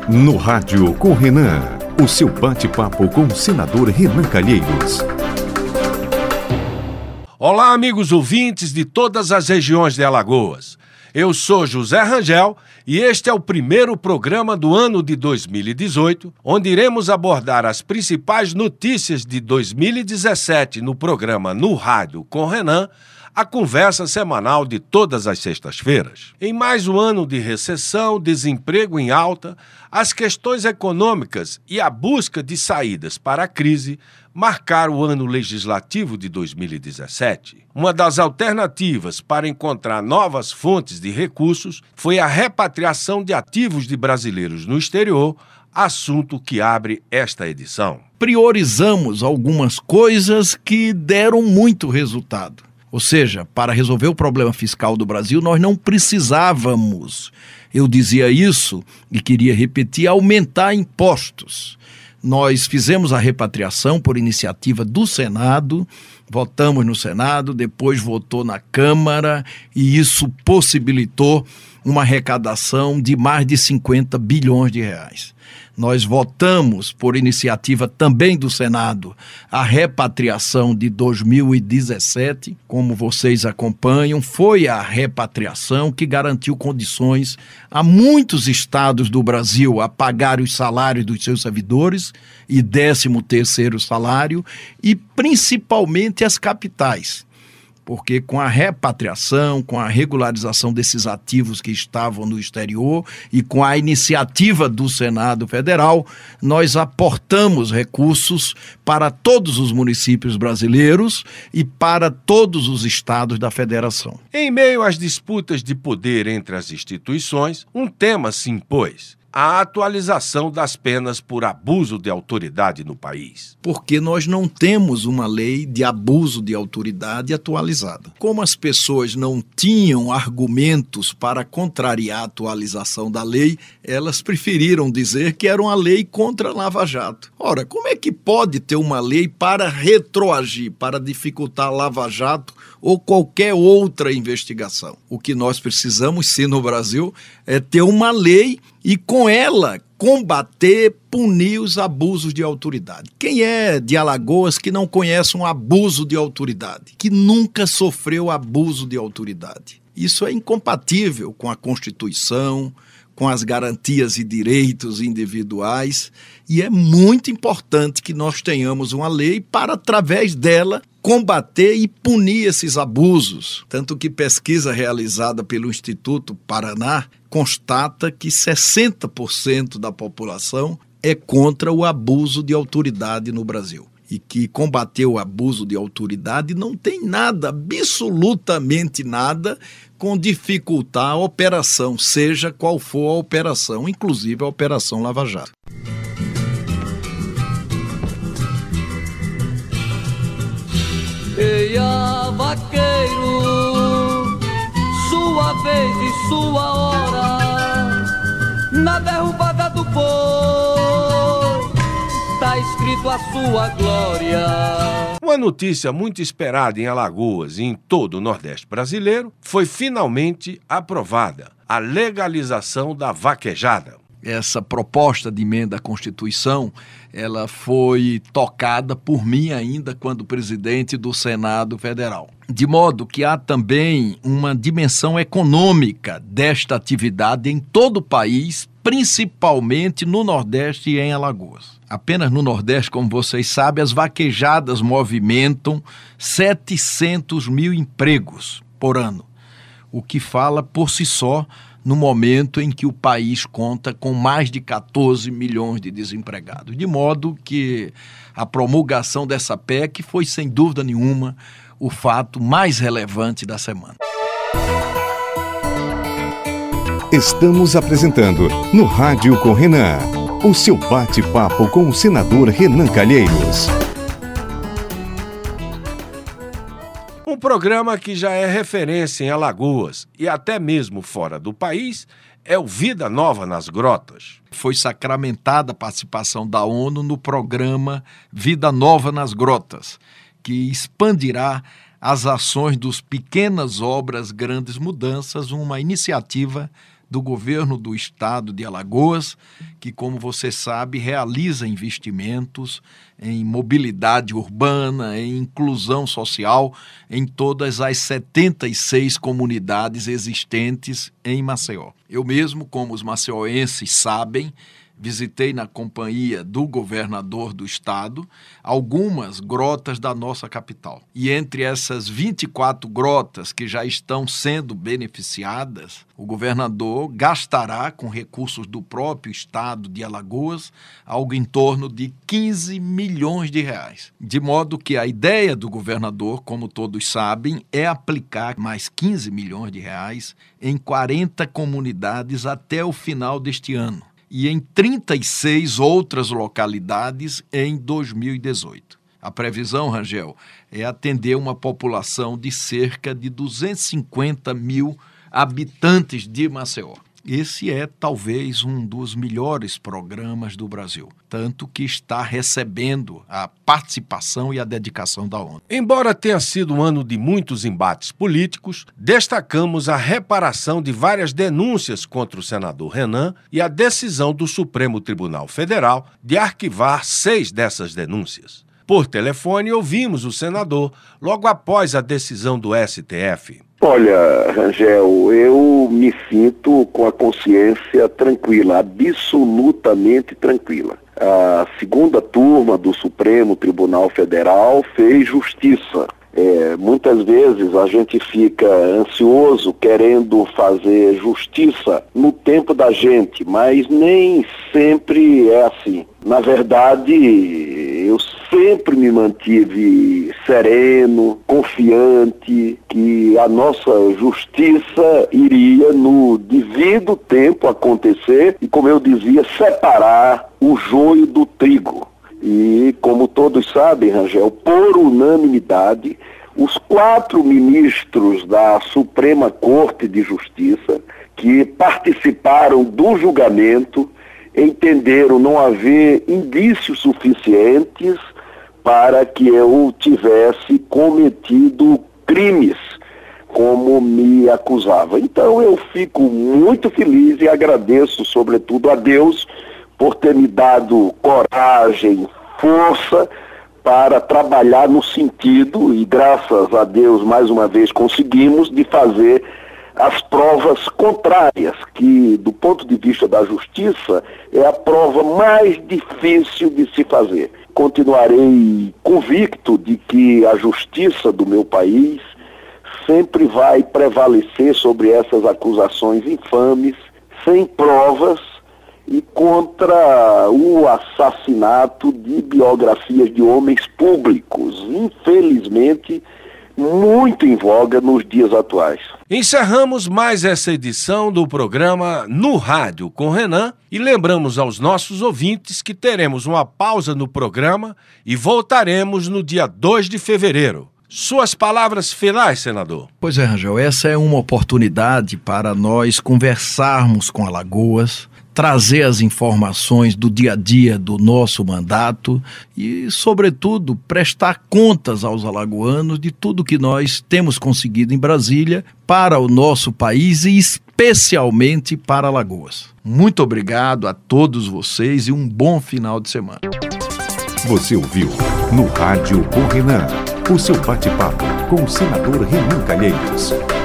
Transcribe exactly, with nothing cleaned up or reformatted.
No Rádio com Renan, o seu bate-papo com o senador Renan Calheiros. Olá, amigos ouvintes de todas as regiões de Alagoas. Eu sou José Rangel e este é o primeiro programa do ano de dois mil e dezoito, onde iremos abordar as principais notícias de dois mil e dezessete no programa No Rádio com Renan, a conversa semanal de todas as sextas-feiras. Em mais um ano de recessão, desemprego em alta, as questões econômicas e a busca de saídas para a crise marcaram o ano legislativo de dois mil e dezessete. Uma das alternativas para encontrar novas fontes de recursos foi a repatriação de ativos de brasileiros no exterior, assunto que abre esta edição. Priorizamos algumas coisas que deram muito resultado. Ou seja, para resolver o problema fiscal do Brasil, nós não precisávamos, eu dizia isso e queria repetir, aumentar impostos. Nós fizemos a repatriação por iniciativa do Senado, votamos no Senado, depois votou na Câmara e isso possibilitou uma arrecadação de mais de cinquenta bilhões de reais. Nós votamos, por iniciativa também do Senado, a repatriação de dois mil e dezessete. Como vocês acompanham, foi a repatriação que garantiu condições a muitos estados do Brasil a pagar os salários dos seus servidores e décimo terceiro salário, e principalmente as capitais. Porque com a repatriação, com a regularização desses ativos que estavam no exterior e com a iniciativa do Senado Federal, nós aportamos recursos para todos os municípios brasileiros e para todos os estados da federação. Em meio às disputas de poder entre as instituições, um tema se impôs: a atualização das penas por abuso de autoridade no país. Porque nós não temos uma lei de abuso de autoridade atualizada. Como as pessoas não tinham argumentos para contrariar a atualização da lei, elas preferiram dizer que era uma lei contra a Lava Jato. Ora, como é que pode ter uma lei para retroagir, para dificultar a Lava Jato ou qualquer outra investigação? O que nós precisamos, sim, no Brasil, é ter uma lei e, com ela, combater, punir os abusos de autoridade. Quem é de Alagoas que não conhece um abuso de autoridade? Que nunca sofreu abuso de autoridade? Isso é incompatível com a Constituição, com as garantias e direitos individuais, e é muito importante que nós tenhamos uma lei para, através dela, combater e punir esses abusos. Tanto que pesquisa realizada pelo Instituto Paraná constata que sessenta por cento da população é contra o abuso de autoridade no Brasil. E que combater o abuso de autoridade não tem nada, absolutamente nada, com dificultar a operação, seja qual for a operação, inclusive a Operação Lava Jato. Eia, vaqueiro, sua vez e sua hora, na derrubada do boi, tá escrito a sua glória. Uma notícia muito esperada em Alagoas e em todo o Nordeste brasileiro foi finalmente aprovada: a legalização da vaquejada. Essa proposta de emenda à Constituição, ela foi tocada por mim ainda quando presidente do Senado Federal. De modo que há também uma dimensão econômica desta atividade em todo o país, principalmente no Nordeste e em Alagoas. Apenas no Nordeste, como vocês sabem, as vaquejadas movimentam setecentos mil empregos por ano, o que fala por si só no momento em que o país conta com mais de quatorze milhões de desempregados. De modo que a promulgação dessa P E C foi, sem dúvida nenhuma, o fato mais relevante da semana. Estamos apresentando No Rádio com Renan, o seu bate-papo com o senador Renan Calheiros. Um programa que já é referência em Alagoas e até mesmo fora do país é o Vida Nova nas Grotas. Foi sacramentada a participação da ONU no programa Vida Nova nas Grotas, que expandirá as ações dos Pequenas Obras, Grandes Mudanças, uma iniciativa do governo do estado de Alagoas, que, como você sabe, realiza investimentos em mobilidade urbana, em inclusão social em todas as setenta e seis comunidades existentes em Maceió. Eu mesmo, como os maceioenses sabem, visitei na companhia do governador do estado algumas grotas da nossa capital. E entre essas vinte e quatro grotas que já estão sendo beneficiadas, o governador gastará com recursos do próprio estado de Alagoas algo em torno de quinze milhões de reais. De modo que a ideia do governador, como todos sabem, é aplicar mais quinze milhões de reais em quarenta comunidades até o final deste ano e em trinta e seis outras localidades em dois mil e dezoito. A previsão, Rangel, é atender uma população de cerca de duzentos e cinquenta mil habitantes de Maceió. Esse é talvez um dos melhores programas do Brasil, tanto que está recebendo a participação e a dedicação da ONU. Embora tenha sido um ano de muitos embates políticos, destacamos a reparação de várias denúncias contra o senador Renan e a decisão do Supremo Tribunal Federal de arquivar seis dessas denúncias. Por telefone, ouvimos o senador logo após a decisão do S T F. Olha, Rangel, eu me sinto com a consciência tranquila, absolutamente tranquila. A segunda turma do Supremo Tribunal Federal fez justiça. É, muitas vezes a gente fica ansioso querendo fazer justiça no tempo da gente, mas nem sempre é assim. Na verdade, eu sempre me mantive sereno, confiante que a nossa justiça iria no devido tempo acontecer e, como eu dizia, separar o joio do trigo. E, como todos sabem, Rangel, por unanimidade, os quatro ministros da Suprema Corte de Justiça que participaram do julgamento entenderam não haver indícios suficientes para que eu tivesse cometido crimes como me acusava. Então eu fico muito feliz e agradeço, sobretudo, a Deus por ter me dado coragem, força para trabalhar no sentido, e graças a Deus mais uma vez conseguimos, de fazer as provas contrárias, que do ponto de vista da justiça é a prova mais difícil de se fazer. Continuarei convicto de que a justiça do meu país sempre vai prevalecer sobre essas acusações infames, sem provas, e contra o assassinato de biografias de homens públicos, infelizmente, muito em voga nos dias atuais. Encerramos mais essa edição do programa No Rádio com Renan e lembramos aos nossos ouvintes que teremos uma pausa no programa e voltaremos no dia dois de fevereiro. Suas palavras finais, senador. Pois é, Rangel, essa é uma oportunidade para nós conversarmos com Alagoas, trazer as informações do dia a dia do nosso mandato e, sobretudo, prestar contas aos alagoanos de tudo que nós temos conseguido em Brasília para o nosso país e especialmente para Alagoas. Muito obrigado a todos vocês e um bom final de semana. Você ouviu No Rádio com Renan, o seu bate-papo com o senador Renan Calheiros.